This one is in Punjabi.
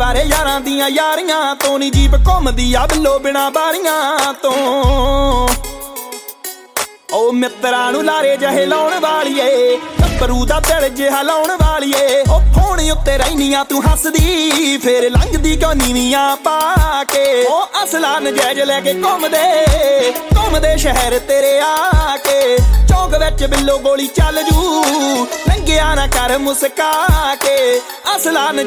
ਸਾਰੇ ਯਾਰਾਂ ਦੀਆਂ ਯਾਰੀਆਂ ਤੋਂ ਨੀ ਜੀਪ ਘੁੰਮਦੀ ਆ ਬਿੱਲੋ ਬਿਨਾ ਬਾਰੀਆਂ ਤੋਂ ਓ ਮਿੱਤਰਾਂ ਨੂੰ ਲਾਰੇ ਜਿਹੇ ਲਾਉਣ ਵਾਲੀਏ ਗੱਭਰੂ ਦਾ ਦਿਲ ਜਿਹਾ ਲਾਉਣ ਵਾਲੀਏ ਓ ਫੋਨ ਉੱਤੇ ਰਹਿਨੀਆਂ ਤੂੰ ਹੱਸਦੀ ਫੇਰ ਲੰਘਦੀ ਕਿਉਂ ਨੀਵੀਆਂ ਪਾ ਕੇ ਓ ਅਸਲਾ ਨਜਾਇਜ਼ ਲੈ ਕੇ ਘੁੰਮਦੇ ਸ਼ਹਿਰ ਤੇਰੇ ਆ ਕੇ ਚੌਂਕ ਵਿੱਚ ਬਿੱਲੋ ਗੋਲੀ ਚੱਲ ਜੂ ਲੰਘਿਆ ਨਾ ਕਰ ਮੁਸਕਾ ਕੇ ਅਸਲਾ